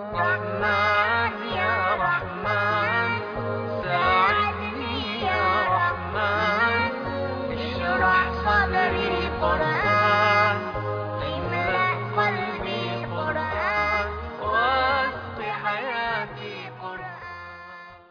رحمن يا رحمن ساعدني يا رحمن اشرح صدري قرآن املأ قلبي قرآن واسق حياتي قرآن.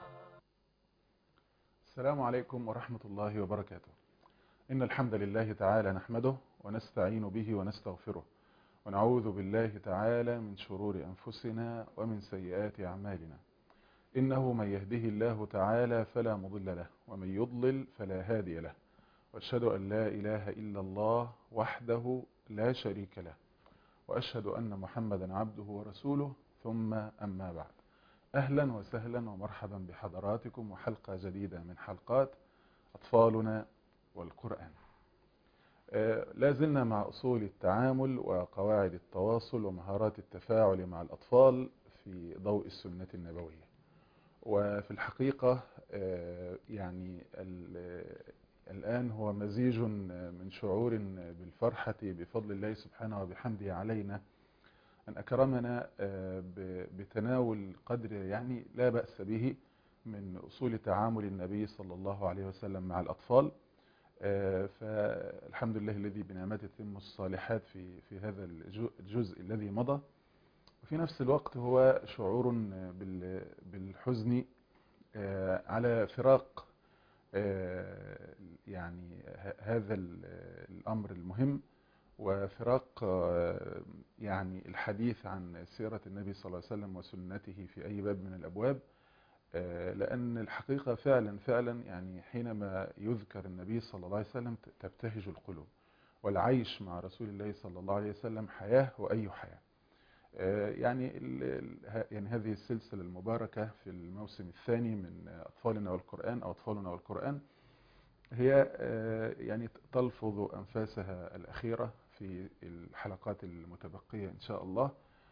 السلام عليكم ورحمة الله وبركاته. إن الحمد لله تعالى نحمده ونستعين به ونستغفره ونعوذ بالله تعالى من شرور أنفسنا ومن سيئات أعمالنا. إنه من يهده الله تعالى فلا مضل له ومن يضلل فلا هادي له، وأشهد أن لا إله إلا الله وحده لا شريك له، وأشهد أن محمدا عبده ورسوله، ثم أما بعد. أهلا وسهلا ومرحبا بحضراتكم وحلقة جديدة من حلقات أطفالنا والقرآن. لا زلنا مع أصول التعامل وقواعد التواصل ومهارات التفاعل مع الأطفال في ضوء السنة النبوية. وفي الحقيقة يعني الآن هو مزيج من شعور بالفرحة بفضل الله سبحانه وبحمده علينا أن أكرمنا بتناول قدر يعني لا بأس به من أصول تعامل النبي صلى الله عليه وسلم مع الأطفال. فالحمد لله الذي بنعمته تتم الصالحات في هذا الجزء الذي مضى. وفي نفس الوقت هو شعور بالحزن على فراق يعني هذا الأمر المهم، وفراق يعني الحديث عن سيرة النبي صلى الله عليه وسلم وسنته في أي باب من الأبواب. لأن الحقيقة فعلا يعني حينما يذكر النبي صلى الله عليه وسلم تبتهج القلوب، والعيش مع رسول الله صلى الله عليه وسلم حياة وأي حياة. يعني هذه السلسلة المباركة في الموسم الثاني من أطفالنا والقرآن أو أطفالنا والقرآن هي يعني تلفظ أنفاسها الأخيرة في الحلقات المتبقية إن شاء الله،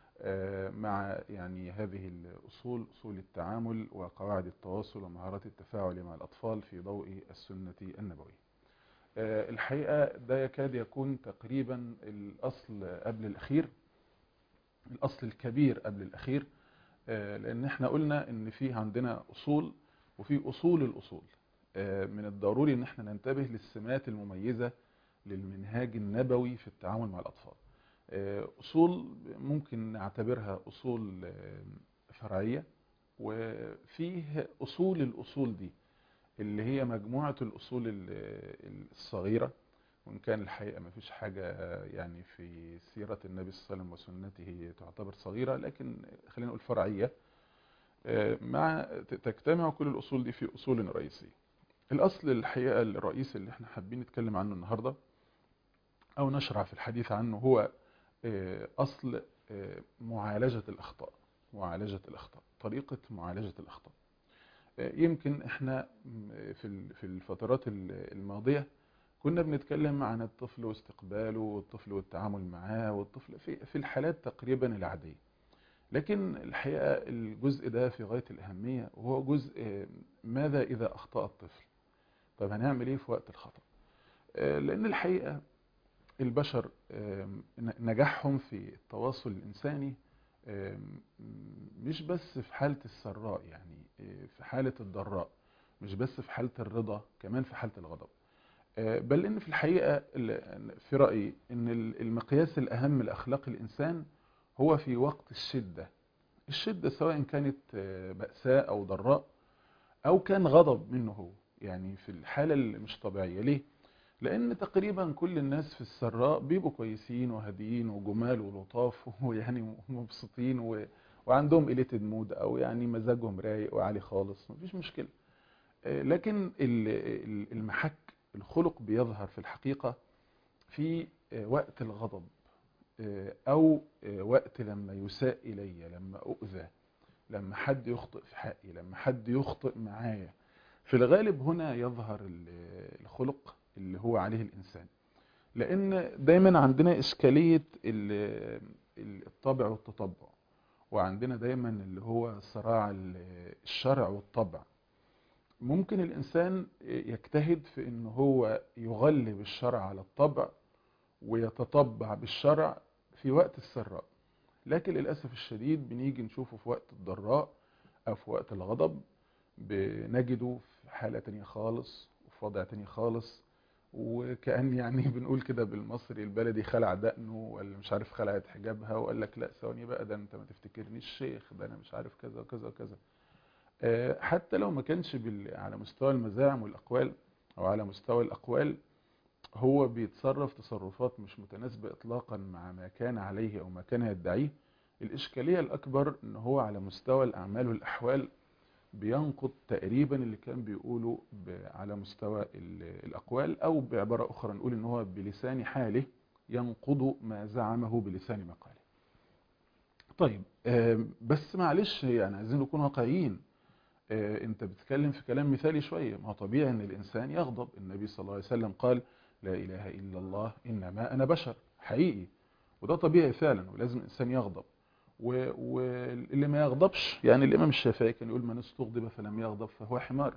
مع يعني هذه الأصول، أصول التعامل وقواعد التواصل ومهارات التفاعل مع الأطفال في ضوء السنة النبوية. الحقيقة ده يكاد يكون تقريبا الأصل قبل الأخير، الأصل الكبير قبل الأخير، لأن احنا قلنا إن في عندنا أصول وفي أصول الأصول. من الضروري إن احنا ننتبه للسمات المميزة للمنهاج النبوي في التعامل مع الأطفال. أصول ممكن نعتبرها أصول فرعية، وفيه أصول الأصول دي اللي هي مجموعة الأصول الصغيرة، وإن كان الحقيقة ما فيش حاجة يعني في سيرة النبي صلى الله عليه وسلم وسنته تعتبر صغيرة، لكن خلينا نقول فرعية. مع تجتمع كل الأصول دي في أصول رئيسية. الأصل الحقيقة الرئيسي اللي احنا حابين نتكلم عنه النهاردة أو نشرع في الحديث عنه هو أصل معالجة الأخطاء. طريقة معالجة الأخطاء. يمكن احنا في الفترات الماضية كنا بنتكلم عن الطفل واستقباله والطفل والتعامل معاه والطفل في الحالات تقريبا العادية، لكن الحقيقة الجزء ده في غاية الأهمية، وهو جزء ماذا إذا أخطأ الطفل؟ طب هنعمل إيه في وقت الخطأ؟ لأن الحقيقة البشر نجاحهم في التواصل الإنساني مش بس في حالة السراء، يعني في حالة الضراء، مش بس في حالة الرضا، كمان في حالة الغضب. بل إن في الحقيقة في رأيي إن المقياس الأهم لأخلاق الإنسان هو في وقت الشدة سواء كانت بأساء أو ضراء أو كان غضب منه هو، يعني في الحالة اللي مش طبيعية. ليه؟ لأن تقريبا كل الناس في السراء بيبقوا كويسين وهاديين وجمال ولطاف ويعني مبسوطين وعندهم إليتد مود، أو يعني مزاجهم رايق وعالي خالص، مفيش مشكلة. لكن المحك الخلق بيظهر في الحقيقة في وقت الغضب، أو وقت لما يساء إلي، لما أؤذى، لما حد يخطئ في حقي، لما حد يخطئ معايا. في الغالب هنا يظهر الخلق اللي هو عليه الإنسان، لأن دايما عندنا إشكالية الطبع والتطبع، وعندنا دايما اللي هو صراع الشرع والطبع. ممكن الإنسان يجتهد في إنه هو يغلب الشرع على الطبع ويتطبع بالشرع في وقت السراء، لكن للأسف الشديد بنيجي نشوفه في وقت الضراء أو في وقت الغضب بنجده في حالة تانية خالص وفي وضع تاني خالص، وكأن يعني بنقول كده بالمصري البلدي خلع دقنه ولا مش عارف خلعت حجابها وقال لك لا ثواني بقى، ده انت ما تفتكرنيش الشيخ، ده انا مش عارف كذا وكذا وكذا. حتى لو ما كانش على مستوى المزاعم والأقوال أو على مستوى الأقوال، هو بيتصرف تصرفات مش متناسبة إطلاقا مع ما كان عليه أو ما كان يدعيه. الإشكالية الأكبر إن هو على مستوى الأعمال والأحوال بينقض تقريبا اللي كان بيقوله على مستوى الأقوال، أو بعبارة أخرى نقول إن هو بلسان حاله ينقض ما زعمه بلسان مقاله. طيب بس معلش يعني عايزين نكون واقعيين. انت بتتكلم في كلام مثالي شوية، ما هو طبيعي ان الانسان يغضب. النبي صلى الله عليه وسلم قال لا اله الا الله انما انا بشر، حقيقي، وده طبيعي فعلا، ولازم الانسان يغضب. واللي ما يغضبش، يعني الامام الشافعي كان يقول من استغضب فلم يغضب فهو حمار.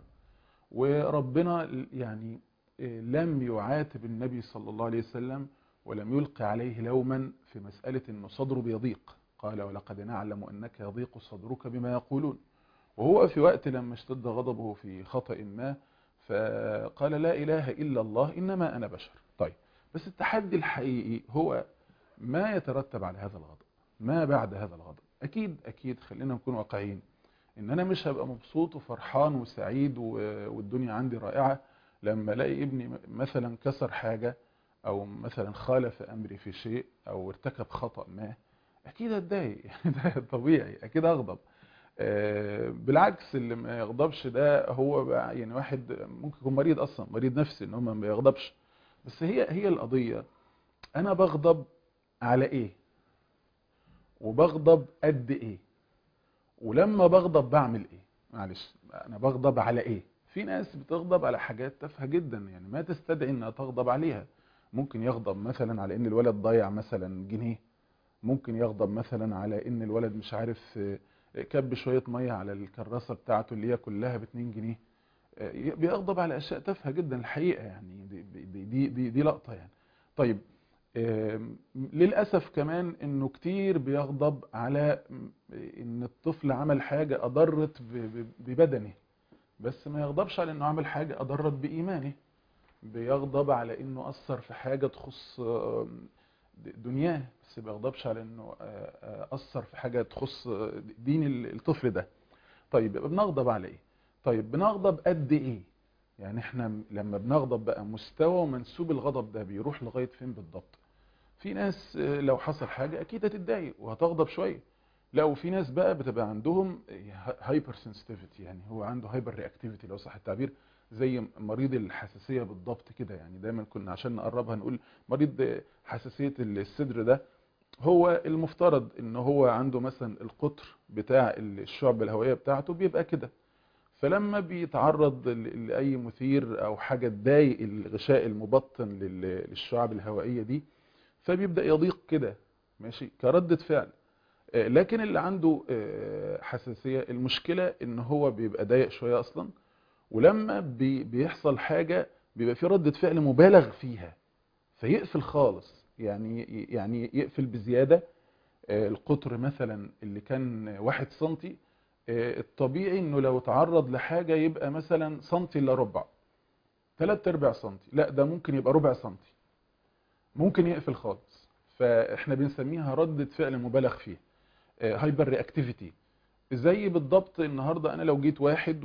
وربنا يعني لم يعاتب النبي صلى الله عليه وسلم ولم يلقي عليه لوما في مسألة انه صدره بيضيق. قال ولقد نعلم انك يضيق صدرك بما يقولون. وهو في وقت لما اشتد غضبه في خطأ ما فقال لا إله إلا الله إنما أنا بشر. طيب بس التحدي الحقيقي هو ما يترتب على هذا الغضب، ما بعد هذا الغضب. أكيد خلينا نكون واقعيين، إن أنا مش هبقى مبسوط وفرحان وسعيد والدنيا عندي رائعة لما ألاقي ابني مثلا كسر حاجة أو مثلا خالف أمري في شيء أو ارتكب خطأ ما. أكيد أتضايق، يعني ده طبيعي، أكيد أغضب. بالعكس اللي ما يغضبش ده هو بقى يعني واحد ممكن يكون مريض اصلا، مريض نفسي ان هو ما يغضبش. بس هي القضية، انا بغضب على ايه وبغضب قد ايه، ولما بغضب بعمل ايه. معلش انا بغضب على ايه؟ في ناس بتغضب على حاجات تافهة جدا يعني ما تستدعي انها تغضب عليها. ممكن يغضب مثلا على ان الولد ضيع مثلا جنيه، ممكن يغضب مثلا على ان الولد مش عارف كب شوية مية على الكراسة بتاعته اللي هي كلها ب2 جنيه. بيغضب على اشياء تافهة جدا الحقيقة، يعني دي لقطة يعني. طيب للأسف كمان انه كتير بيغضب على ان الطفل عمل حاجة اضرت ببدنه، بس ما يغضبش على انه عمل حاجة اضرت بإيمانه. بيغضب على انه اثر في حاجة تخص دنياه، بس ما يغضبش على انه اثر في حاجة تخص دين الطفل ده. طيب يبقى بنغضب على ايه؟ طيب بنغضب قد ايه؟ يعني احنا لما بنغضب بقى مستوى ومنسوب الغضب ده بيروح لغاية فين بالضبط؟ في ناس لو حصل حاجة اكيد هتتضايق وهتغضب شوية. لا، وفي ناس بقى بتبقى عندهم هايبر سنسيتيفيتي، يعني هو عنده هايبر رياكتيفيتي لو صح التعبير، زي مريض الحساسية بالضبط كده. يعني دايما كنا عشان نقربها نقول مريض حساسية الصدر ده هو المفترض ان هو عنده مثلا القطر بتاع الشعب الهوائية بتاعته بيبقى كده، فلما بيتعرض لأي مثير أو حاجة تضايق الغشاء المبطن للشعب الهوائية دي فبيبدأ يضيق كده، ماشي، كردة فعل. لكن اللي عنده حساسية، المشكلة ان هو بيبقى ضايق شوية أصلا، ولما بيحصل حاجة بيبقى في ردة فعل مبالغ فيها فيقفل خالص، يعني يقفل بزيادة. القطر مثلا اللي كان 1 سنتي، الطبيعي انه لو تعرض لحاجة يبقى مثلا سنتي الا ربع، 3/4 سنتي، لا ده ممكن يبقى ربع سنتي، ممكن يقفل خالص. فاحنا بنسميها ردة فعل مبالغ فيها، هايبر رياكتيفيتي. زي بالضبط النهاردة انا لو جيت واحد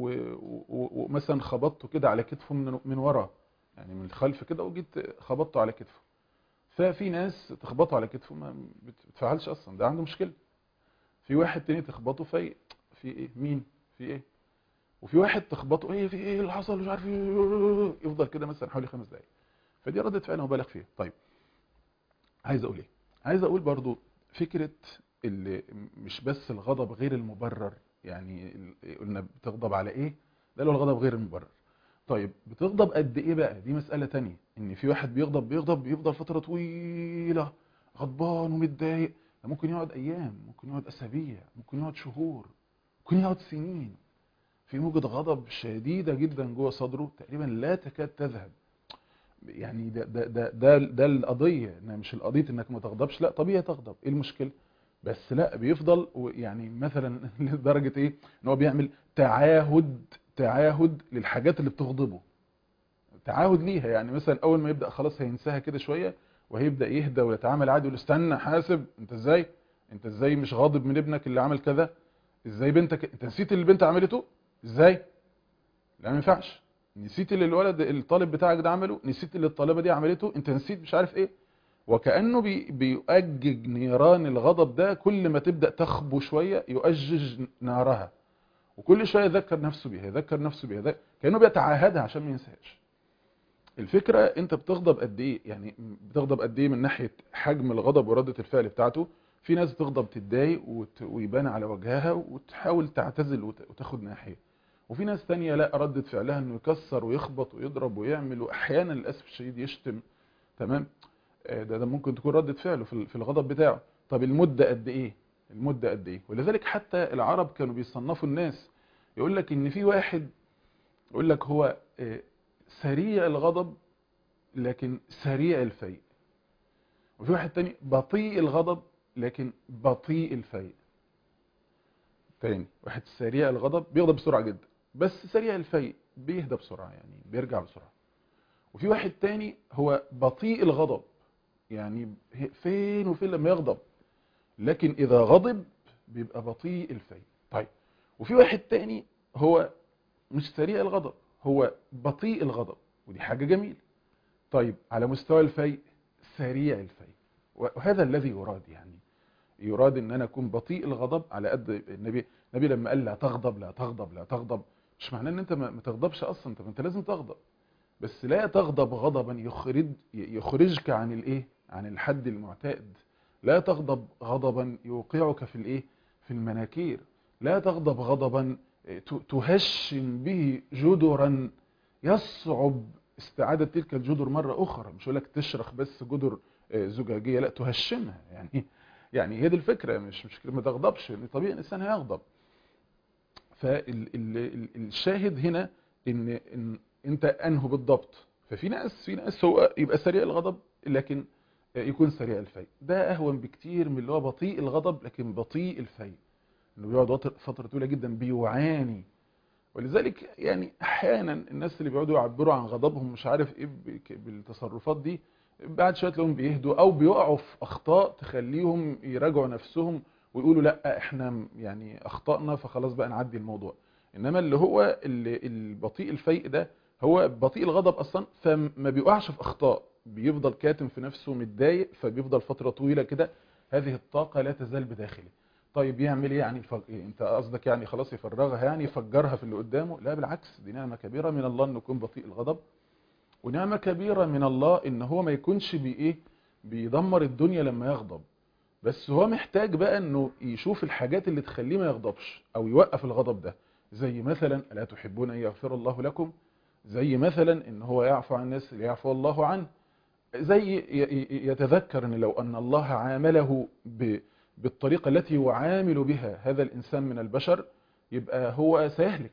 ومثلا خبطته كده على كتفه من ورا، يعني من الخلف كده، وجيت خبطته على كتفه. ففي ناس تخبطه على كتفه ما بتفعلش اصلا، ده عنده مشكلة. في واحد تاني تخبطه في ايه، مين في ايه، وفي واحد تخبطه ايه في ايه اللي حصل مش عارف ايه، يفضل كده مثلا حوالي 5 دقايق. فدي ردة فعل مبالغ فيها. طيب عايز اقول ايه؟ عايز اقول برضو فكرة اللي مش بس الغضب غير المبرر، يعني قلنا بتغضب على ايه، ده لو الغضب غير المبرر. طيب بتغضب قد ايه بقى؟ دي مسألة تانية. ان في واحد بيغضب بيفضل فترة طويلة غضبان ومتضايق، ده ممكن يقعد ايام، ممكن يقعد اسابيع، ممكن يقعد شهور، ممكن يقعد سنين في موجة غضب شديدة جدا جوه صدره تقريبا لا تكاد تذهب. يعني ده القضية، انها مش القضية انك ما تغضبش، لا طبيعي تغضب، ايه المشكلة؟ بس لا بيفضل يعني مثلا لدرجة ايه ان هو بيعمل تعاهد للحاجات اللي بتغضبه، تعاهد ليها. يعني مثلا اول ما يبدأ خلاص هينساها كده شوية وهيبدأ يهدى ويتعامل عادي، يقول له استنى حاسب، انت ازاي مش غاضب من ابنك اللي عمل كذا؟ ازاي بنتك انت نسيت اللي البنت عملته؟ ازاي؟ لا ما ينفعش. نسيت اللي الولد الطالب بتاعك ده عمله، نسيت اللي الطالبة دي عملته، انت نسيت مش عارف ايه. وكأنه بيؤجج نيران الغضب ده، كل ما تبدأ تخبو شوية يؤجج نارها، وكل شوية يذكر نفسه بيها يذكر نفسه بيها، كأنه بيتعاهدها عشان ما ينساهاش. الفكرة انت بتغضب قد ايه، يعني بتغضب قد ايه من ناحية حجم الغضب وردة الفعل بتاعته. في ناس بتغضب تتضايق ويبان على وجهها وتحاول تعتزل وتاخد ناحية، وفي ناس تانية لا، ردة فعلها انه يكسر ويخبط ويضرب ويعمل، واحيانا للاسف الشديد يشتم. تمام. ده ممكن تكون ردة فعله في الغضب بتاعه. طب المدة قد ايه؟ المدة قد ايه؟ ولذلك حتى العرب كانوا بيصنفوا الناس، يقول لك ان في واحد يقول لك هو سريع الغضب لكن سريع الفيء، وفي واحد تاني بطيء الغضب لكن بطيء الفيء. تاني، واحد سريع الغضب بيغضب بسرعة جدا، بس سريع الفيء بيهدى بسرعة، يعني بيرجع بسرعة. وفي واحد تاني هو بطيء الغضب، يعني فين وفين لما يغضب، لكن إذا غضب بيبقى بطيء الفيء. طيب، وفي واحد تاني هو مش سريع الغضب، هو بطيء الغضب، ودي حاجة جميلة. طيب على مستوى الفيء سريع الفيء، وهذا الذي يراد. يعني يراد ان انا اكون بطيء الغضب على قد النبي لما قال لا تغضب لا تغضب لا تغضب، مش معناه ان انت ما تغضبش اصلا، انت لازم تغضب، بس لا تغضب غضبا يخرجك عن الايه، عن الحد المعتاد. لا تغضب غضبا يوقعك في الايه، في المناكير. لا تغضب غضبا تهشم به جدرا يصعب استعادة تلك الجدر مرة أخرى. مش هقول لك تشرخ بس جدر زجاجية، لا تهشمها. يعني هي دي الفكرة، مش ما تغضبش، لأن طبيعي الإنسان هيغضب. فالشاهد هنا إن أنت أنه بالضبط. ففي ناس هو يبقى سريع الغضب لكن يكون سريع الفيء، ده أهون بكتير من اللي هو بطيء الغضب لكن بطيء الفيء، إنه بيقعد فترة طويلة جدا بيعاني. ولذلك يعني احيانا الناس اللي بيقعدوا يعبروا عن غضبهم مش عارف ايه بالتصرفات دي، بعد شويه تلاقيهم بيهدوا او بيقعوا في اخطاء تخليهم يراجعوا نفسهم ويقولوا لا احنا يعني اخطأنا فخلاص بقى نعدي الموضوع. انما اللي هو البطيء الفيء ده هو بطيء الغضب اصلا، فما بيقعش في اخطاء، بيفضل كاتم في نفسه متضايق، فبيفضل فتره طويله كده هذه الطاقه لا تزال بداخله. طيب يعمل ايه يعني؟ انت قصدك يعني خلاص يفرغها، يعني يفجرها في اللي قدامه؟ لا بالعكس، دي نعمة كبيرة من الله انه يكون بطيء الغضب، ونعمة كبيرة من الله ان هو ما يكونش بيدمر الدنيا لما يغضب. بس هو محتاج بقى انه يشوف الحاجات اللي تخليه ما يغضبش او يوقف الغضب ده، زي مثلا الا تحبون ان يغفر الله لكم، زي مثلا ان هو يعفو عن الناس ليعفو الله عنه، زي يتذكر ان لو ان الله عامله بالطريقة التي يعامل بها هذا الإنسان من البشر يبقى هو سيهلك.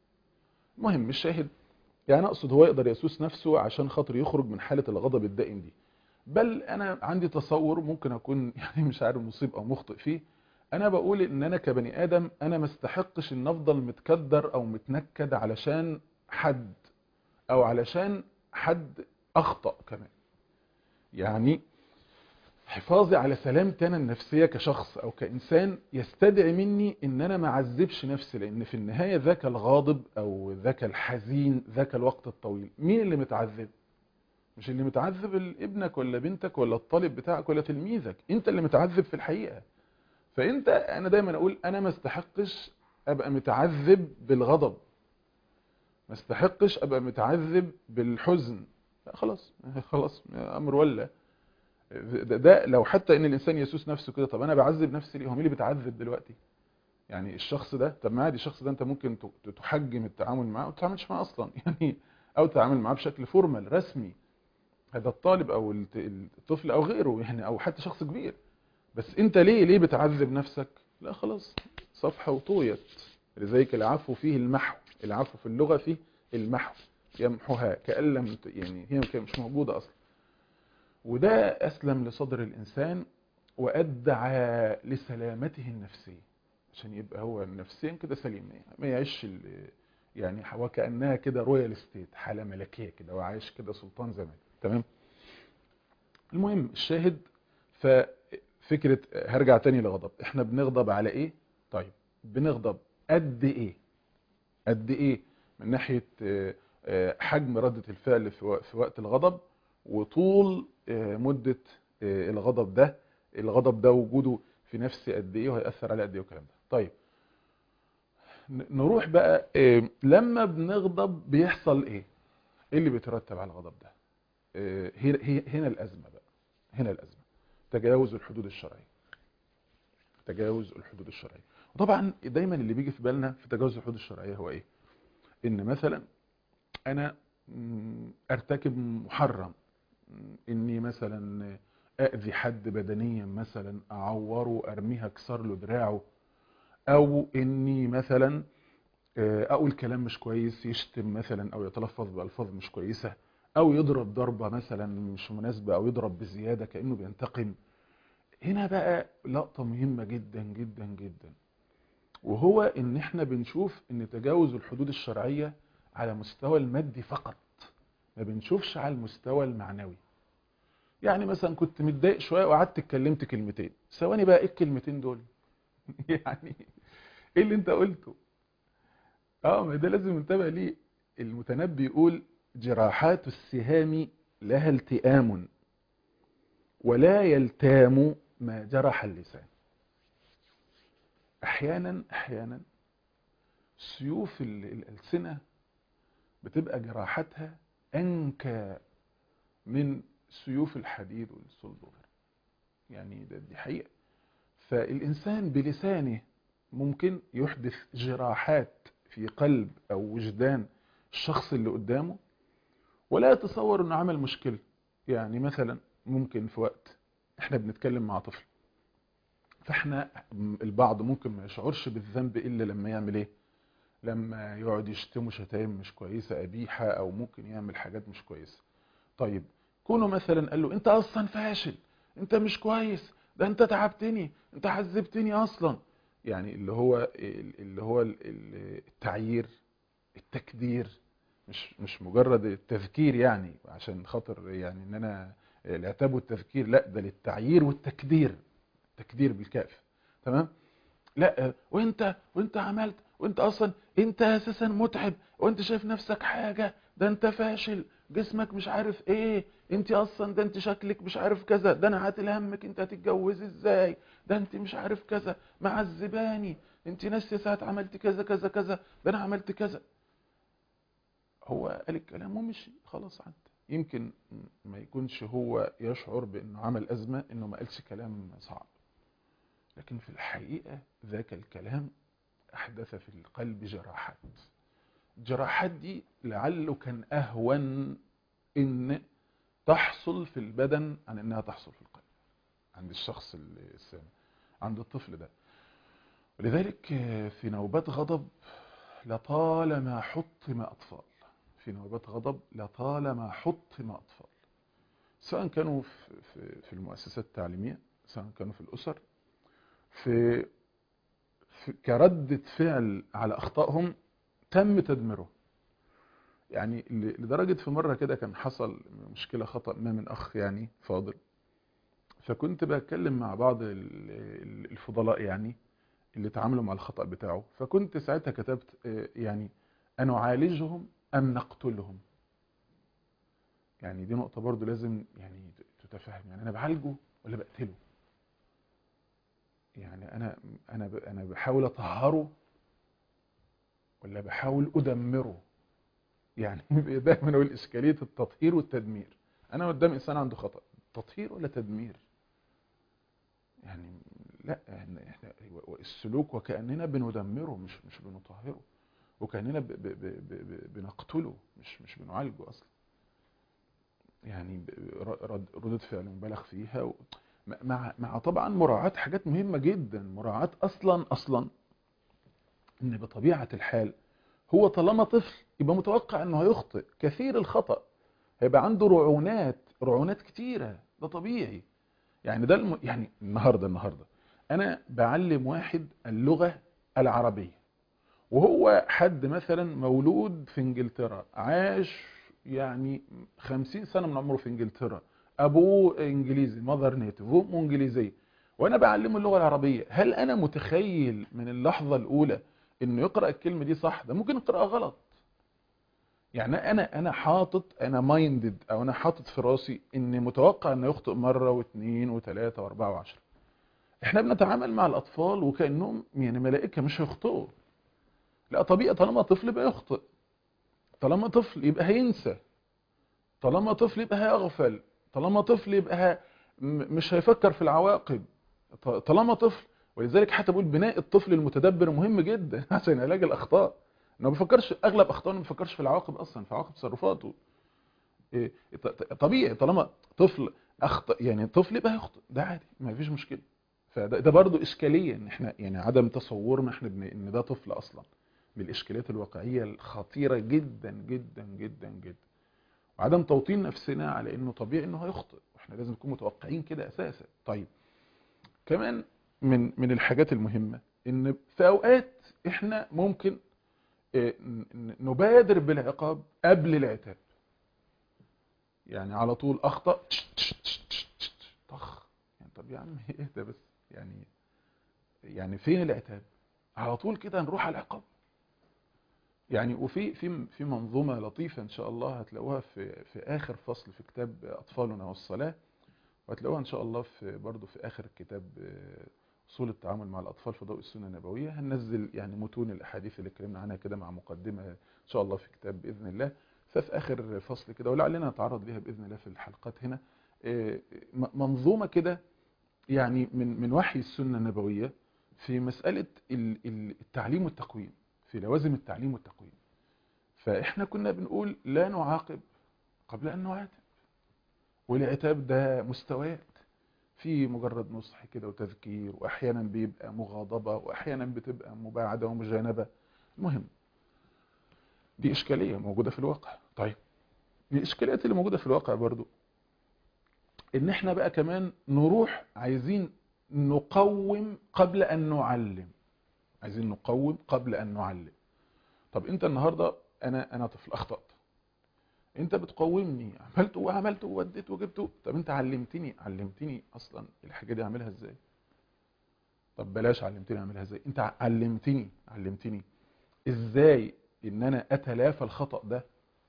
مهم الشاهد، يعني أقصد هو يقدر يسوس نفسه عشان خاطر يخرج من حالة الغضب الدائم دي. بل أنا عندي تصور ممكن أكون يعني مش عارف مصيب أو مخطئ فيه، أنا بقول إن أنا كبني آدم أنا ما استحقش إن أفضل متكدر أو متنكد علشان حد، أو علشان حد أخطأ كمان. يعني حفاظي على سلامتي انا النفسيه كشخص او كانسان يستدعي مني ان انا ما اعذبش نفسي، لان في النهايه ذاك الغاضب او ذاك الحزين ذاك الوقت الطويل مين اللي متعذب؟ مش اللي متعذب ابنك ولا بنتك ولا الطالب بتاعك ولا تلميذك، انت اللي متعذب في الحقيقه. انا دايما اقول انا ما استحقش ابقى متعذب بالغضب، ما استحقش ابقى متعذب بالحزن. خلاص خلاص امر ولا ده لو حتى ان الانسان يسوس نفسه كده، طب انا بعذب نفسي ليه؟ هو مين اللي بيتعذب دلوقتي؟ يعني الشخص ده، طب ما عادي الشخص ده انت ممكن تحجم التعامل معاه وما تتعاملش معاه اصلا يعني، او تتعامل معاه بشكل فورمال رسمي، هذا الطالب او الطفل او غيره يعني، او حتى شخص كبير. بس انت ليه بتعذب نفسك؟ لا خلاص، صفحه وطويت. لذلك العفو فيه المحو، العفو في اللغه فيه المحو، يمحوها كأن يعني هي مش موجوده اصلا. وده أسلم لصدر الإنسان، وأدعى لسلامته النفسية، عشان يبقى هو نفسيا كده سليم، ما يعيش يعني وكأنها كده رويال ستيت، حالة ملكية كده، وعايش كده سلطان زمان. تمام. المهم الشاهد، ففكرة هرجع تاني لغضب، احنا بنغضب على ايه؟ طيب بنغضب قد ايه؟ قد ايه من ناحية حجم ردة الفعل في وقت الغضب، وطول مدة الغضب ده وجوده في نفسي قد ايه، وهيأثر على قد ايه، والكلام ده. طيب نروح بقى لما بنغضب بيحصل ايه؟ ايه اللي بيترتب على الغضب ده؟ هنا الأزمة بقى، هنا الأزمة، تجاوز الحدود الشرعية. تجاوز الحدود الشرعية. وطبعا دايما اللي بيجي في بالنا في تجاوز الحدود الشرعية هو ايه؟ ان مثلا انا ارتكب محرم، اني مثلا اذي حد بدنيا، مثلا اعوره، ارميه، اكسر له دراعه، او اني مثلا اقول كلام مش كويس، يشتم مثلا، او يتلفظ بالفاظ مش كويسة، او يضرب ضربة مثلا مش مناسبة، او يضرب بزيادة كأنه بينتقم. هنا بقى لقطة مهمة جدا جدا جدا، وهو ان احنا بنشوف ان تجاوز الحدود الشرعية على مستوى المادي فقط، ما بنشوفش على المستوى المعنوي. يعني مثلا كنت متضايق شوية وقعدت اتكلمت كلمتين، ثواني بقى، ايه الكلمتين دول؟ يعني ايه اللي انت قلته؟ ما ده لازم ننتبه ليه. المتنبي يقول: جراحات السهام لها التئام، ولا يلتام ما جرح اللسان. احيانا سيوف الألسنة بتبقى جراحتها أنكى من سيوف الحديد والصلب، يعني دي حقيقة. فالإنسان بلسانه ممكن يحدث جراحات في قلب أو وجدان الشخص اللي قدامه، ولا يتصور أنه عمل مشكلة. يعني مثلا ممكن في وقت احنا بنتكلم مع طفل، فاحنا البعض ممكن ما يشعرش بالذنب إلا لما يعمل ايه؟ لما يقعد يشتمه شتايم مش كويسة قبيحة، او ممكن يعمل حاجات مش كويسة. طيب كونه مثلا قال له: انت اصلا فاشل، انت مش كويس، ده انت تعبتني، انت عذبتني اصلا. يعني اللي هو التعيير، التكدير، مش مجرد التذكير يعني عشان خاطر يعني ان انا العتاب والتذكير، لا، ده للتعيير والتكدير، تكدير بالكاف. تمام. لا، وانت عملت، وانت اصلا انت اساسا متعب، وانت شايف نفسك حاجة، ده انت فاشل، جسمك مش عارف ايه، انت اصلا، ده انت شكلك مش عارف كذا، ده انا عاتل همك انت هتتجوز ازاي، ده انت مش عارف كذا، معذباني، انت ناسيه ساعة عملت كذا كذا كذا، ده انا عملت كذا. هو قال الكلام ومشي، خلاص عدى. يمكن ما يكونش هو يشعر بانه عمل ازمة انه ما قالش كلام صعب، لكن في الحقيقة ذاك الكلام أحدث في القلب جراحات. الجراحات دي لعله كان أهون إن تحصل في البدن عن إنها تحصل في القلب، عند الشخص السامع، عند الطفل ده. ولذلك في نوبات غضب لطالما حطم أطفال، في نوبات غضب لطالما حطم أطفال، سواء كانوا في المؤسسات التعليمية، سواء كانوا في الأسر، في كردة فعل على أخطائهم تم تدميره. يعني لدرجة في مرة كده كان حصل مشكلة، خطأ ما من أخ يعني فاضل، فكنت بتكلم مع بعض الفضلاء يعني اللي تعاملوا مع الخطأ بتاعه، فكنت ساعتها كتبت يعني: أنعالجهم أم نقتلهم؟ يعني دي نقطة برضو لازم يعني تتفهم، يعني أنا بعالجه ولا بقتله؟ يعني أنا بحاول أطهره ولا بحاول أدمره؟ يعني دايما اقول اشكاليه التطهير والتدمير. انا قدام انسان عنده خطأ، تطهير ولا تدمير؟ يعني لا، احنا السلوك وكاننا بندمره، مش بنطهره، وكاننا بنقتله، مش بنعالجه اصلا. يعني ردود فعل مبالغ فيها مع طبعا مراعاة حاجات مهمة جدا، مراعاة اصلا ان بطبيعة الحال هو طالما طفل يبقى متوقع انه هيخطئ كثير الخطأ، هيبقى عنده رعونات كتيرة، ده طبيعي. يعني ده يعني النهارده انا بعلم واحد اللغة العربية، وهو حد مثلا مولود في انجلترا، عاش يعني 50 سنة من عمره في انجلترا، ابوه انجليزي ماذر نيتيف، امه انجليزية، وانا بعلمه اللغة العربية. هل انا متخيل من اللحظة الاولى انه يقرأ الكلمة دي صح؟ ده ممكن يقرأها غلط. يعني انا حاطط، انا مايندد، او انا حاطط في راسي اني متوقع انه يخطئ مرة واثنين وثلاثة واربعة وعشرة. احنا بنتعامل مع الاطفال وكأنهم يعني ملائكة مش هيخطئوا. لا طبيعي، طالما طفل يبقى يخطئ، طالما طفل يبقى هينسى، طالما طفل يبقى هيغفل، طالما طفل يبقى مش هيفكر في العواقب، طالما طفل. ولذلك حتى بقول بناء الطفل المتدبر مهم جدا عشان علاج الاخطاء. انه ما بيفكرش، اغلب اخطائه ما بيفكرش في العواقب اصلا، في عواقب تصرفاته. إيه، طبيعي طالما طفل اخطأ، يعني طفل يبقى هيخطئ، ده عادي ما فيش مشكله. فده برضو اشكاليه، ان احنا يعني عدم تصورنا احنا ان ده طفل اصلا، من الاشكاليات الواقعيه الخطيره جدا جدا جدا جدا. وعدم توطين نفسنا على انه طبيعي انه هيخطئ، واحنا لازم نكون متوقعين كده اساسا. طيب كمان من الحاجات المهمه ان في اوقات احنا ممكن نبادر بالعقاب قبل العتاب. يعني على طول اخطأ طخ، يعني طب يا عم اهدى بس، يعني فين العتاب؟ على طول كده نروح على العقاب. يعني وفي منظومة لطيفة ان شاء الله هتلاقوها في اخر فصل في كتاب اطفالنا والصلاة، وهتلاقوها ان شاء الله برضو في اخر الكتاب اصول التعامل مع الاطفال في ضوء السنة النبوية. هننزل يعني متون الاحاديث اللي اتكلمنا عنها كده مع مقدمة ان شاء الله في كتاب باذن الله. ففي اخر فصل كده، ولعلنا نتعرض ليها باذن الله في الحلقات هنا، منظومة كده يعني من وحي السنة النبوية في مسألة التعليم والتقويم، في لوازم التعليم والتقويم. فإحنا كنا بنقول لا نعاقب قبل أن نعاتب، والعتاب ده مستويات، في مجرد نصح كده وتذكير، وأحيانا بيبقى مغاضبة، وأحيانا بتبقى مباعدة ومجانبة. المهم دي إشكالية موجودة في الواقع. طيب من الإشكاليات اللي موجودة في الواقع برضو إن إحنا بقى كمان نروح عايزين نقوم قبل أن نعلم، عايزين نقوم قبل أن نعلم. طب انت النهاردة انا طفل اخطأت، انت بتقومني، عملت وعملت ووديت وجبت، طب انت علمتني اصلا الحاجة دي اعملها ازاي؟ طب بلاش علمتني اعملها ازاي، انت علمتني ازاي ان انا اتلافى الخطأ ده.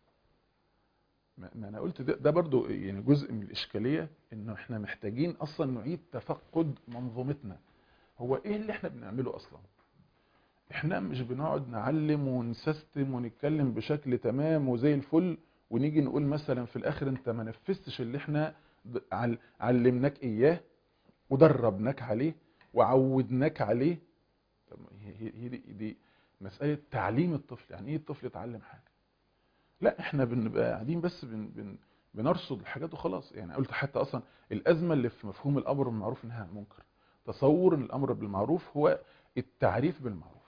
ما انا قلت ده برضو يعني جزء من الاشكالية، انه احنا محتاجين اصلا نعيد تفقد منظومتنا. هو ايه اللي احنا بنعمله اصلا؟ احنا مش بنقعد نعلم ونسيستم ونتكلم بشكل تمام وزي الفل، ونيجي نقول مثلا في الاخر انت ما نفذتش اللي احنا علمناك اياه ودربناك عليه وعودناك عليه. طب دي مسألة تعليم الطفل. يعني ايه الطفل يتعلم حاجة؟ لا احنا بنبقى قاعدين بس بنرصد الحاجات وخلاص. يعني قلت حتى اصلا الازمة اللي في مفهوم الامر بالمعروف والنهي عن المنكر، تصور ان الامر بالمعروف هو التعريف بالمعروف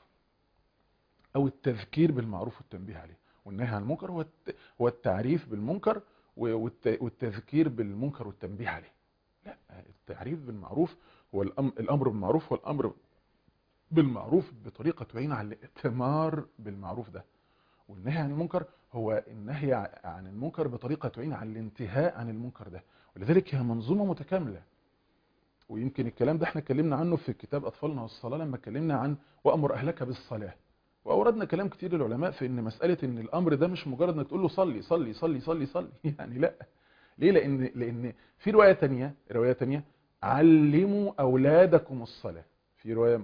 او التذكير بالمعروف والتنبيه عليه، والنهي عن المنكر هو التعريف بالمنكر والتذكير بالمنكر والتنبيه عليه. لا، التعريف بالمعروف هو الامر بالمعروف، هو الامر بالمعروف بطريقه تعين على الائتمار بالمعروف ده، والنهي عن المنكر هو النهي عن المنكر بطريقه تعين على الانتهاء عن المنكر ده. ولذلك هي منظومه متكامله. ويمكن الكلام ده احنا اتكلمنا عنه في كتاب اطفالنا والصلاه، لما اتكلمنا عن وامر اهلك بالصلاه، واوردنا كلام كتير للعلماء في ان مساله ان الامر ده مش مجرد انك تقول له صلي صلي صلي صلي صلي يعني لا. ليه؟ لان في روايه تانية علموا اولادكم الصلاه، في روايه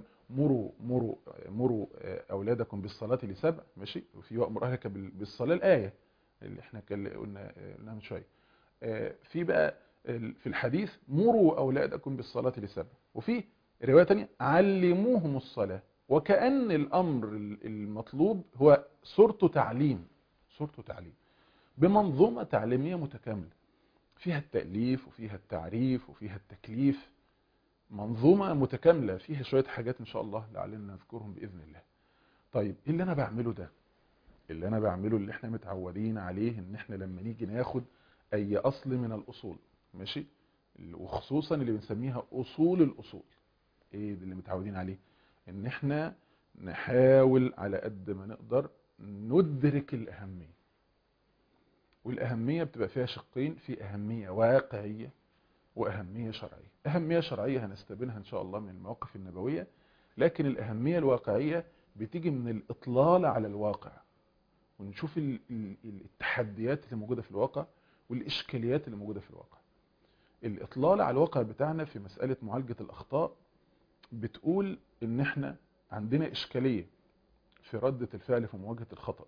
مروا اولادكم بالصلاه لسبع، ماشي، وفي وامر اهلك بالصلاه الايه اللي احنا قلنا من شويه. في بقى في الحديث مروا أولادكم بالصلاة لسبع، وفي رواية تانية علموهم الصلاة. وكأن الأمر المطلوب هو صورته تعليم بمنظومة تعليمية متكاملة فيها التأليف وفيها التعريف وفيها التكليف، منظومة متكاملة فيها شوية حاجات إن شاء الله لعلنا نذكرهم بإذن الله. طيب إيه اللي أنا بعمله ده؟ اللي احنا متعودين عليه، ان احنا لما نيجي ناخد اي اصل من الاصول، ماشي، وخصوصا اللي بنسميها اصول الاصول. ايه ده اللي متعودين عليه؟ ان احنا نحاول على قد ما نقدر ندرك الاهمية. والاهمية بتبقى فيها شقين، في اهمية واقعية واهمية شرعية. اهمية شرعية هنستبينها ان شاء الله من المواقف النبوية، لكن الاهمية الواقعية بتيجي من الاطلال على الواقع، ونشوف التحديات اللي موجودة في الواقع والاشكاليات اللي موجودة في الواقع. الاطلال على الواقع بتاعنا في مسألة معالجة الاخطاء بتقول ان احنا عندنا اشكالية في ردة الفعل في مواجهة الخطأ.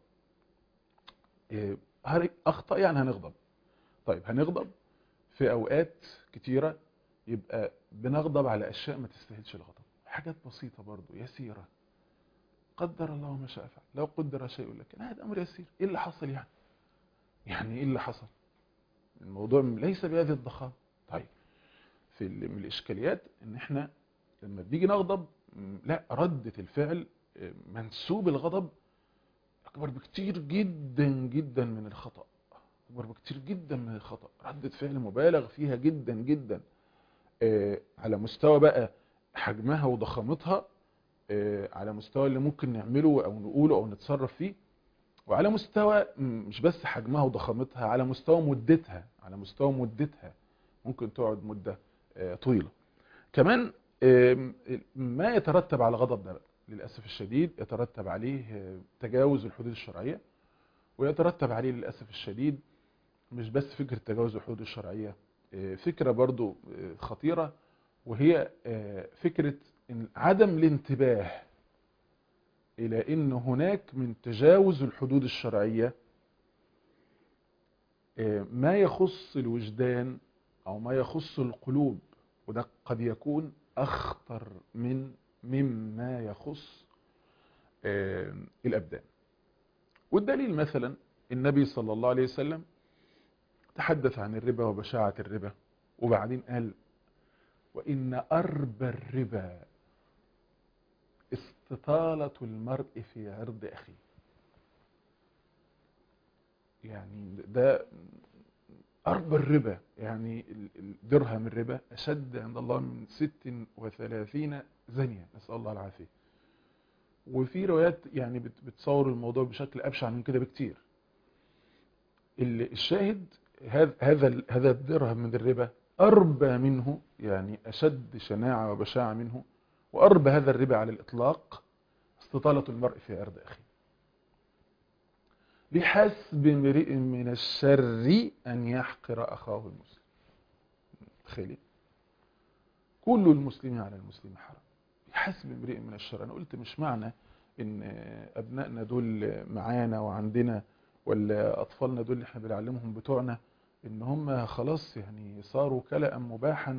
اخطأ يعني هنغضب. طيب هنغضب في اوقات كتيرة، يبقى بنغضب على اشياء ما تستاهلش الغضب، حاجات بسيطة برضو يسيرة، قدر الله ما شاء فعل. لو قدر شيء لك هذا امر يسير، ايه اللي حصل يعني؟ يعني ايه اللي حصل؟ الموضوع ليس بهذه الضخامة. طيب من الاشكاليات ان احنا لما بنيجي نغضب، لا، ردة الفعل منسوب الغضب اكبر بكتير جدا جدا من الخطأ، اكبر بكتير جدا من الخطأ، ردة فعل مبالغ فيها جدا جدا، على مستوى بقى حجمها وضخامتها، على مستوى اللي ممكن نعمله او نقوله او نتصرف فيه، وعلى مستوى مش بس حجمها وضخامتها، على مستوى مدتها، على مستوى مدتها ممكن تقعد مدة طويلة كمان. ما يترتب على غضب ده بقى للأسف الشديد يترتب عليه تجاوز الحدود الشرعية، ويترتب عليه للأسف الشديد مش بس فكرة تجاوز الحدود الشرعية، فكرة برضو خطيرة، وهي فكرة إن عدم الانتباه إلى إن هناك من تجاوز الحدود الشرعية ما يخص الوجدان أو ما يخص القلوب، وده قد يكون أخطر مما يخص الأبدان. والدليل مثلا النبي صلى الله عليه وسلم تحدث عن الربا وبشاعة الربا، وبعدين قال: وإن أربى الربا استطالة المرء في عرض أخيه. يعني ده أربى الربا، يعني الدرهم الربا أشد عند الله من 36 زانية، نسأل الله العافية. وفي روايات يعني بتصور الموضوع بشكل أبشع من كده بكتير. الشاهد هذا الدرهم من الربا أربى منه، يعني أشد شناعة وبشاعة منه، وأربى هذا الربا على الإطلاق استطالة المرء في عرض أخيه. بحسب امرئ من الشر أن يحقر أخاه المسلم. تخيلي، كل المسلمين على المسلم حرام. بحسب امرئ من الشر. أنا قلت مش معنى إن أبنائنا دول معانا وعندنا، ولا أطفالنا دول اللي احنا بنعلمهم بتوعنا، إن هم خلاص يعني صاروا كلأ مباحا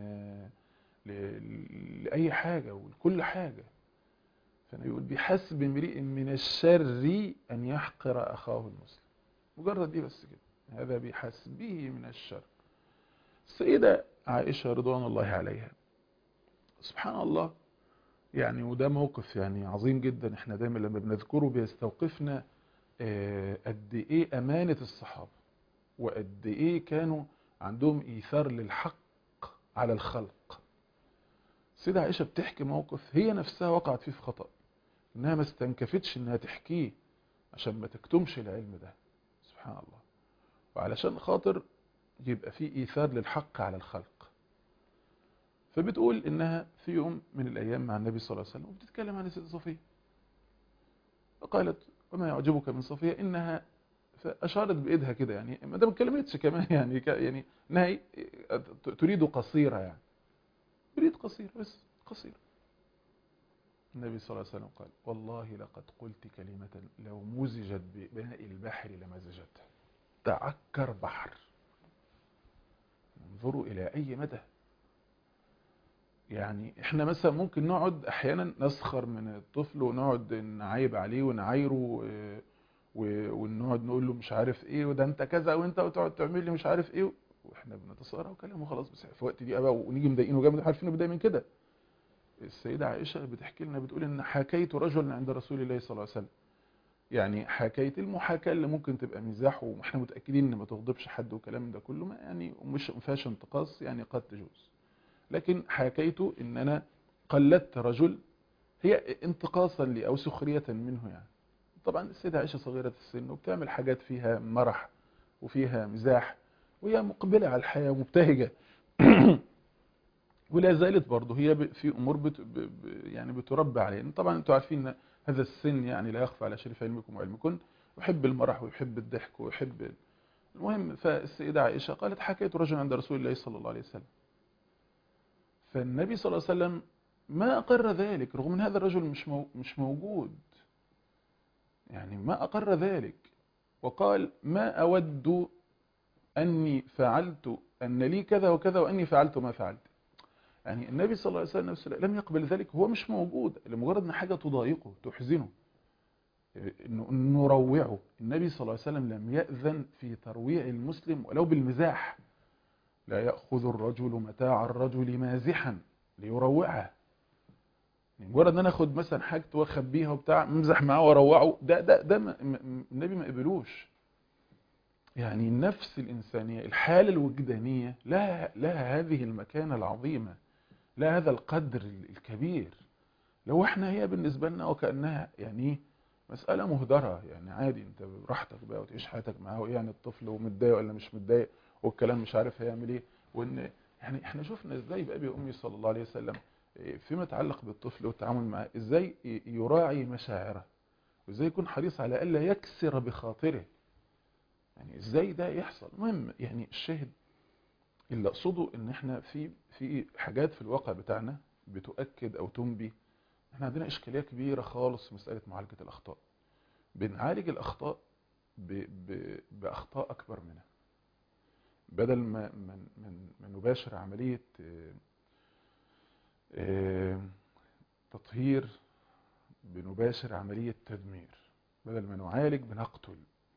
لأي حاجة ولكل حاجة. فأنا يقول بحسب امرئ من الشر أن يحقر أخاه المسلم. مجرد دي بس كده، هذا بحسبه من الشر. السيدة عائشة رضوان الله عليها، سبحان الله، يعني وده موقف يعني عظيم جدا، احنا دايما لما بنذكره بيستوقفنا قد ايه امانة الصحابة، وقد ايه كانوا عندهم ايثار للحق على الخلق. السيدة عائشة بتحكي موقف هي نفسها وقعت فيه في خطأ، انها ما استنكفتش انها تحكيه عشان ما تكتمش العلم ده، سبحان الله، وعلشان خاطر يبقى فيه ايثار للحق على الخلق. فبتقول انها في يوم من الايام مع النبي صلى الله عليه وسلم وبتتكلم عن السيدة صفية، فقالت: وما يعجبك من صفية؟ انها، فاشارت بايدها كده، يعني ما ده ما اتكلمتش كمان، يعني انها تريد قصيرة، يعني تريد قصيرة بس قصيرة. النبي صلى الله عليه وسلم قال: والله لقد قلت كلمة لو مزجت بماء البحر لمزجته. تعكر بحر. انظروا الى اي مدى. يعني احنا مثلا ممكن نقعد احيانا نسخر من الطفل ونقعد نعايب عليه ونعايره ونقعد نقول له مش عارف ايه، وده انت كذا وانت، وتقعد تعمل لي مش عارف ايه، واحنا بنتصارى وكلامه خلاص. بس في وقت دي بقى ونيجي مضايقينه جامد، عارفينه بدا من كده. السيدة عائشة بتحكي لنا، بتقول ان حكيت رجلا عند رسول الله صلى الله عليه وسلم، يعني حكايه المحاكاه اللي ممكن تبقى مزاح واحنا متاكدين ان ما تغضبش حد والكلام ده كله، ما يعني ومش ما فيهاش انتقاص، يعني قد تجوز. لكن حكيته ان انا قلدت رجل، هي انتقاصا لي او سخريه منه يعني. طبعا السيده عائشه صغيره السن وبتعمل حاجات فيها مرح وفيها مزاح، وهي مقبله على الحياه ومبتهجه. ولا زالت برضه هي في امور يعني بتربى عليه. طبعا انتوا عارفين ان هذا السن يعني لا يخفى على شريف علمكم وعلمكم، يحب المرح ويحب الضحك ويحب. المهم فالسيده عائشه قالت حكيت رجل عند رسول الله صلى الله عليه وسلم، فالنبي صلى الله عليه وسلم ما اقر ذلك رغم ان هذا الرجل مش موجود، يعني ما اقر ذلك، وقال ما اود اني فعلت ان لي كذا وكذا واني فعلت ما فعلت. يعني النبي صلى الله عليه وسلم لم يقبل ذلك، هو مش موجود لمجرد ان حاجه تضايقه تحزنه، انه نروعه. النبي صلى الله عليه وسلم لم يأذن في ترويع المسلم ولو بالمزاح. لا يأخذ الرجل متاع الرجل مازحا ليروعه. مجرد ان انا اخد مثلا حاجته واخبيها وبتاع امزح معاه واروعه، ده النبي ما قبلوش. يعني النفس الانسانيه الحاله الوجدانيه لها هذه المكانه العظيمه، لا هذا القدر الكبير. لو احنا هي بالنسبة لنا وكأنها يعني مسألة مهدرة، يعني عادي انت براحتك بقى وتعيش حياتك معاه، يعني الطفل ومتضايق ولا مش متضايق والكلام مش عارف هيعمل ايه. وان يعني احنا شفنا ازاي بأبي وامي صلى الله عليه وسلم فيما يتعلق بالطفل والتعامل معاه، ازاي يراعي مشاعره وازاي يكون حريص على الا يكسر بخاطره. يعني ازاي ده يحصل. المهم يعني الشاهد اللي اقصده ان احنا في حاجات في الواقع بتاعنا بتؤكد او تنبي. احنا عندنا اشكاليه كبيره خالص في مساله معالجه الاخطاء. بنعالج الاخطاء باخطاء اكبر منها، بدل ما نباشر عمليه تطهير، بنباشر عمليه تدمير. بدل ما نعالج بنقتل.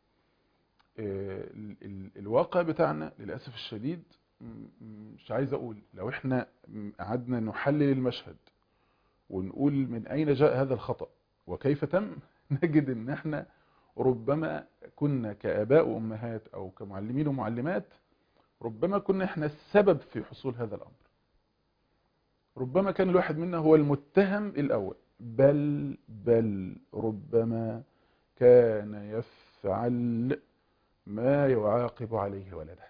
الواقع بتاعنا للاسف الشديد، مش عايز اقول لو احنا قعدنا نحلل المشهد ونقول من أين جاء هذا الخطأ وكيف تم، نجد ان احنا ربما كنا كآباء وأمهات أو كمعلمين ومعلمات، ربما كنا احنا السبب في حصول هذا الأمر. ربما كان الواحد منا هو المتهم الأول، بل ربما كان يفعل ما يعاقب عليه ولده.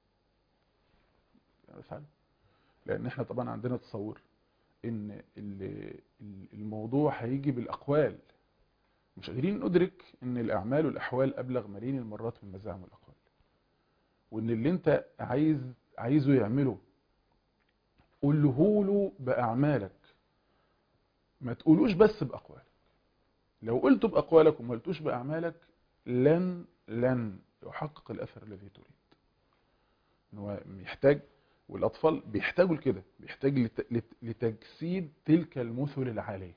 يفعل. لأن احنا طبعا عندنا تصور ان الموضوع هيجي بالاقوال، مش قادرين ندرك ان الاعمال والاحوال ابلغ ملايين المرات من المزاعم والاقوال، وان اللي انت عايزه يعمله قوله له باعمالك، ما تقولوش بس باقوالك. لو قلته باقوالك وما قلتوش باعمالك لن يحقق الاثر الذي تريد. هو محتاج، والاطفال بيحتاجوا لكده، بيحتاج لتجسيد تلك المثل العاليه،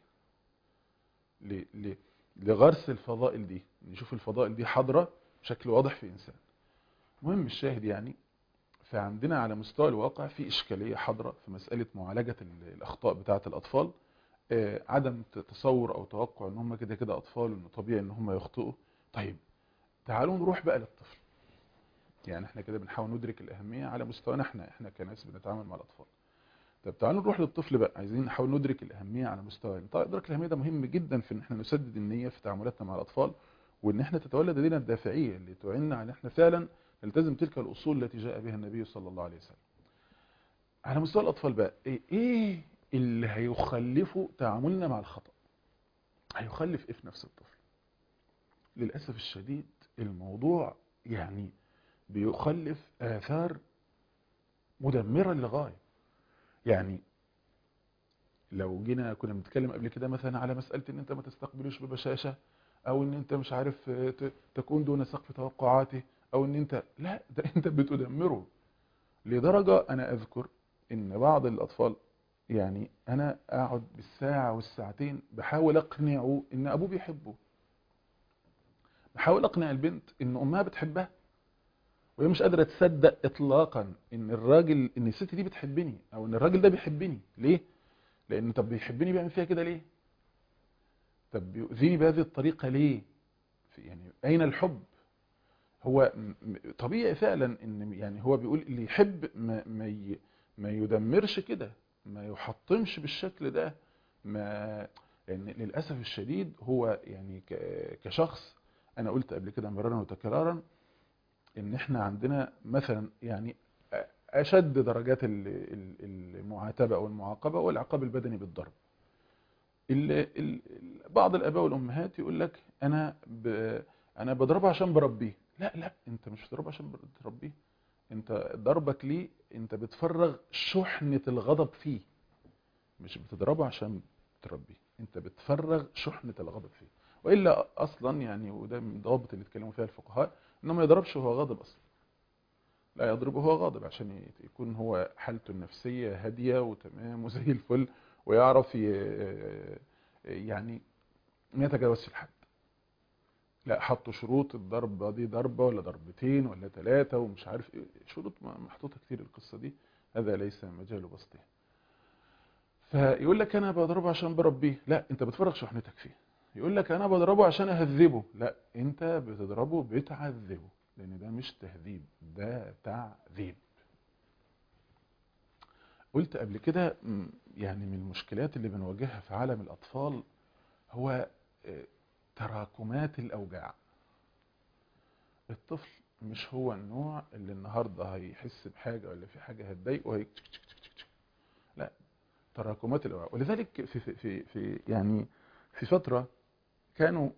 لغرس الفضائل دي، نشوف الفضائل دي حاضره بشكل واضح في انسان. مهم الشاهد يعني، فعندنا على مستوى الواقع في اشكاليه حاضره في مساله معالجه الاخطاء بتاعه الاطفال. عدم تصور او توقع ان هم كده كده اطفال وان طبيعي ان هم يخطئوا. طيب تعالوا نروح بقى للطفل. يعني احنا كده بنحاول ندرك الاهميه على مستوانا احنا كناس بنتعامل مع الاطفال. طب تعالوا نروح للطفل بقى، عايزين نحاول ندرك الاهميه على مستوى. طيب ادراك الاهميه ده مهم جدا في ان احنا نسدد النيه في تعاملاتنا مع الاطفال، وان احنا تتولد لدينا الدافعيه اللي تعيننا على ان احنا فعلا نلتزم تلك الاصول التي جاء بها النبي صلى الله عليه وسلم. على مستوى الاطفال بقى ايه اللي هيخلفه تعاملنا مع الخطا؟ هيخلف ايه في نفس الطفل؟ للاسف الشديد الموضوع يعني بيخلف آثار مدمرة للغاية. يعني لو جينا كنا بنتكلم قبل كده مثلا على مسألة ان انت ما تستقبلوش ببشاشة، او ان انت مش عارف تكون دون سقف توقعاته، او ان انت لا، ده انت بتدمره. لدرجة انا اذكر ان بعض الاطفال، يعني انا اقعد بالساعة والساعتين بحاول اقنعه ان ابوه بيحبه، بحاول اقنع البنت ان امها بتحبها، وهي مش قادرة تصدق اطلاقا ان ان الست دي بتحبني، او ان الراجل ده بيحبني. ليه؟ لان طب بيحبني بيعمل فيها كده ليه؟ طب بيؤذيني بهذه الطريقة ليه؟ يعني أين الحب؟ هو طبيعي فعلا ان يعني هو بيقول اللي يحب ما يدمرش كده، ما يحطمش بالشكل ده، ما لان للاسف الشديد هو يعني كشخص، انا قلت قبل كده مرارا وتكرارا ان احنا عندنا مثلا يعني اشد درجات المعاتبه او المعاقبه والعقاب البدني بالضرب. بعض الاباء والامهات يقول لك انا بضربه عشان بربيه. لا لا، انت مش بتضربه عشان بتربيه، انت ضربك ليه انت بتفرغ شحنة الغضب فيه، مش بتضربه عشان تربيه، انت بتفرغ شحنة الغضب فيه. والا اصلا يعني، وده من الضوابط اللي اتكلموا فيها الفقهاء، انه ما يضربش وهو غاضب اصلا، لا يضربه وهو غاضب عشان يكون هو حالته النفسية هادية وتمام وزي الفل، ويعرف يعني ما يتجاوزش الحد. لا، حطوا شروط، الضربة دي ضربة ولا ضربتين ولا ثلاثة ومش عارف ايه، شروط محطوطة كتير القصة دي، هذا ليس مجال بسطه. فيقول لك انا بضربه عشان بربيه، لا انت بتفرغ شحنتك فيه. يقول لك انا بضربه عشان اهذبه، لا انت بتضربه بتعذبه، لان ده مش تهذيب، ده تعذيب. قلت قبل كده يعني من المشكلات اللي بنواجهها في عالم الاطفال هو تراكمات الاوجاع. الطفل مش هو النوع اللي النهارده هيحس بحاجه ولا في حاجه هتضايقه لا، تراكمات الاوعيه. ولذلك في يعني في فتره كانوا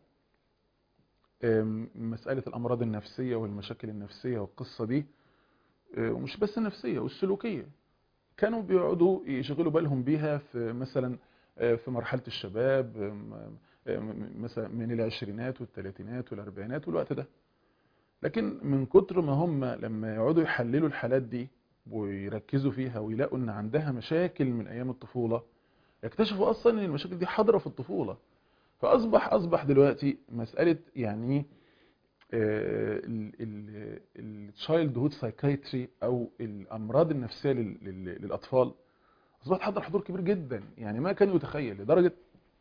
مساله الامراض النفسيه والمشاكل النفسيه والقصه دي، ومش بس النفسيه والسلوكيه، كانوا بيقعدوا يشغلوا بالهم بيها في مثلا في مرحله الشباب، مثلا من العشرينات والثلاثينات والاربعينات والوقت ده. لكن من كتر ما هم لما يقعدوا يحللوا الحالات دي ويركزوا فيها ويلاقوا ان عندها مشاكل من ايام الطفولة، يكتشفوا اصلا ان المشاكل دي حاضرة في الطفولة. فاصبح دلوقتي مسألة يعني التشايلد هود سايكايتري او الامراض النفسية للاطفال اصبحت حاضرة حضور كبير جدا. يعني ما كان يتخيل، لدرجة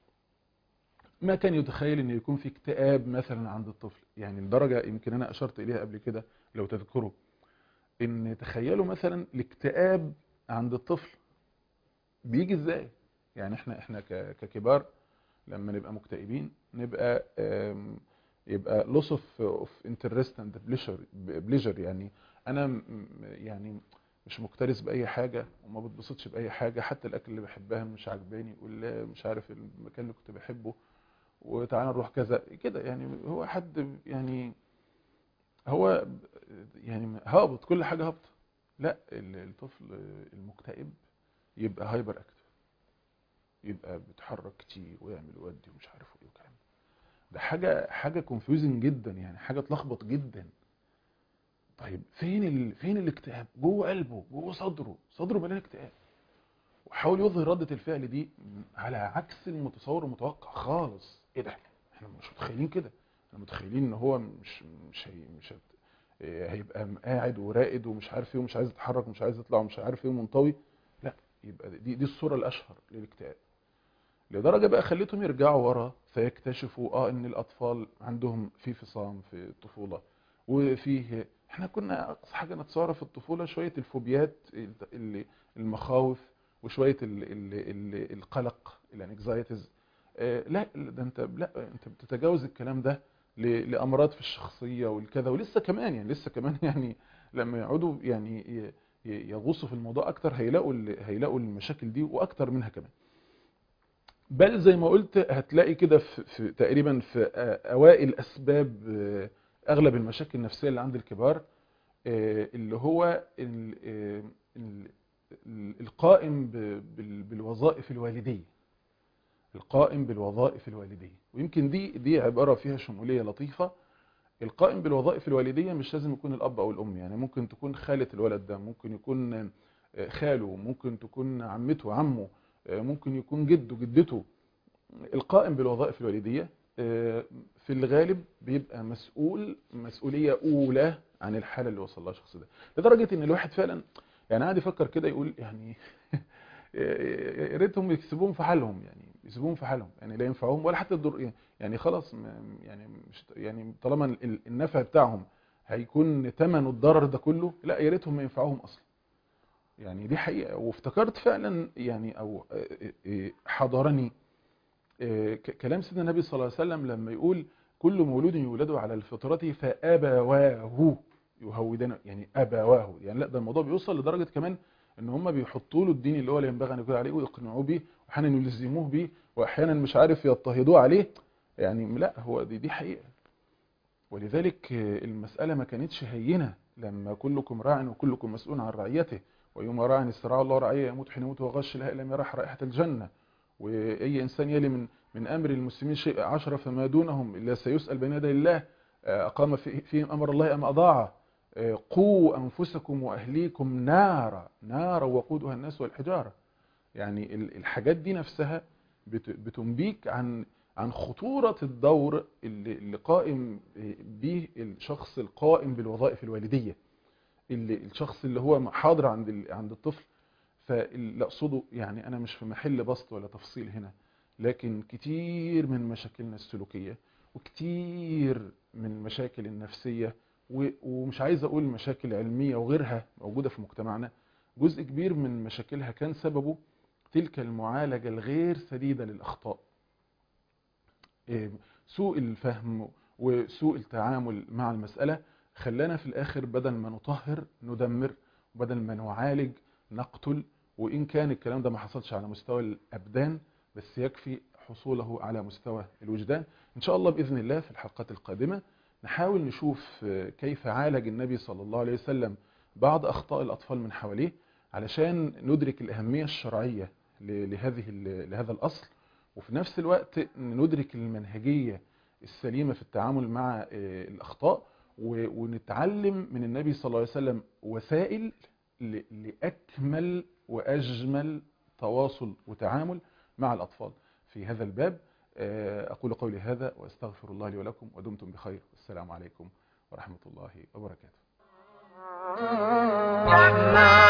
ما كان يتخيل ان يكون في اكتئاب مثلا عند الطفل، يعني لدرجة يمكن انا اشرت اليها قبل كده لو تذكروا، ان تخيلوا مثلا الاكتئاب عند الطفل بيجي ازاي. يعني احنا ككبار لما نبقى مكتئبين نبقى يبقى loss of interest and pleasure، يعني انا يعني مش مكترث باي حاجه وما بتبسطش باي حاجه، حتى الاكل اللي بحبها مش عاجباني، ولا مش عارف المكان اللي كنت بحبه وتعالى نروح كذا كده. يعني هو حد يعني هو يعني هابط، كل حاجه هابطه. لا، الطفل المكتئب يبقى هايبر اكتف، يبقى بيتحرك كتير ويعمل ويودي ومش عارف ايه وكلام ده. حاجه كونفيوزنج جدا، يعني حاجه تلخبط جدا. طيب فين الاكتئاب؟ جوه قلبه، جوه صدره مليان اكتئاب، وحاول يظهر ردة الفعل دي على عكس المتصور المتوقع خالص. ايه ده؟ احنا مش متخيلين كده، احنا متخيلين ان هو مش هيبقى قاعد وراقد ومش عارف ايه ومش عايز يتحرك ومش عايز يطلع ومش عارف ايه ومنطوي. لا، يبقى دي الصورة الاشهر للاكتئاب. لدرجة بقى خليتهم يرجعوا ورا فيكتشفوا ان الاطفال عندهم في فصام في الطفولة، وفيه احنا كنا اقصى حاجة نتصورها في الطفولة شوية الفوبيات، المخاوف، وشوية القلق، الانكزايتيز. لا ده انت، لا انت بتتجاوز الكلام ده لامراض في الشخصية والكذا. ولسه كمان يعني لسه كمان يعني لما يقعدوا يعني يغوصوا في الموضوع اكتر هيلاقوا المشاكل دي واكتر منها كمان. بل زي ما قلت هتلاقي كده في تقريبا في اوائل اسباب اغلب المشاكل النفسية اللي عند الكبار، اللي هو القائم بالوظائف الوالدية، القائم بالوظائف الوالدية. ويمكن دي عبارة فيها شمولية لطيفة. القائم بالوظائف الوالدية مش لازم يكون الأب أو الأم، يعني ممكن تكون خالة الولد ده، ممكن يكون خاله، ممكن تكون عمته عمه، ممكن يكون جده جدته. القائم بالوظائف الوالدية في الغالب بيبقى مسؤولية أولى عن الحالة اللي وصل لها الشخص ده، لدرجة إن الواحد فعلا يعني قاعد يفكر كده يقول يعني يا ريتهم يكسبوهم في حالهم. يعني يسيبوهم في حالهم، يعني لا ينفعوهم ولا حتى الضر، يعني خلاص يعني مش يعني طالما النفع بتاعهم هيكون ثمن الضرر ده كله، لا يا ريتهم ما ينفعوهم اصلا. يعني دي حقيقة. وافتكرت فعلا يعني او حضرني كلام سيدنا النبي صلى الله عليه وسلم لما يقول كل مولود يولد على الفطرة فأبواه يهودانه، يعني أبواه، يعني لا ده الموضوع بيوصل لدرجة كمان ان هم بيحطوا له الدين اللي هو لا ينبغي ان يكون عليه ويقنعوه بيه، واحيانا يلزموه بيه، واحيانا مش عارف يضطهدوه عليه. يعني لا هو دي حقيقة. ولذلك المسألة ما كانتش هينة لما كلكم راع وكلكم مسؤول عن رعيته، ويوم راع استرعى الله رعية يموت حين يموت وغش لا لم يرح رائحة الجنة. وأي إنسان يلي من أمر المسلمين شيء 10 فما دونهم إلا سيسأل بين يدي الله أقام فيهم أمر الله أم أضاعه. قوا أنفسكم وأهليكم نارا وقودها الناس والحجارة. يعني الحاجات دي نفسها بتنبيك عن خطورة الدور اللي قائم به الشخص القائم بالوظائف الوالدية، اللي الشخص اللي هو حاضر عند الطفل. فاللي اقصده يعني انا مش في محل بسط ولا تفصيل هنا، لكن كتير من مشاكلنا السلوكية وكتير من المشاكل النفسية ومش عايز اقول مشاكل علمية وغيرها موجودة في مجتمعنا، جزء كبير من مشاكلها كان سببه تلك المعالجة الغير سديدة للأخطاء، سوء الفهم وسوء التعامل مع المسألة. خلانا في الآخر بدل ما نطهر ندمر، وبدل ما نعالج نقتل. وإن كان الكلام ده ما حصلش على مستوى الأبدان، بس يكفي حصوله على مستوى الوجدان. إن شاء الله بإذن الله في الحلقات القادمة نحاول نشوف كيف عالج النبي صلى الله عليه وسلم بعض أخطاء الأطفال من حواليه، علشان ندرك الأهمية الشرعية لهذا الأصل، وفي نفس الوقت ندرك المنهجية السليمة في التعامل مع الأخطاء، ونتعلم من النبي صلى الله عليه وسلم وسائل لأكمل وأجمل تواصل وتعامل مع الأطفال في هذا الباب. أقول قولي هذا وأستغفر الله لي ولكم، ودمتم بخير. والسلام عليكم ورحمة الله وبركاته.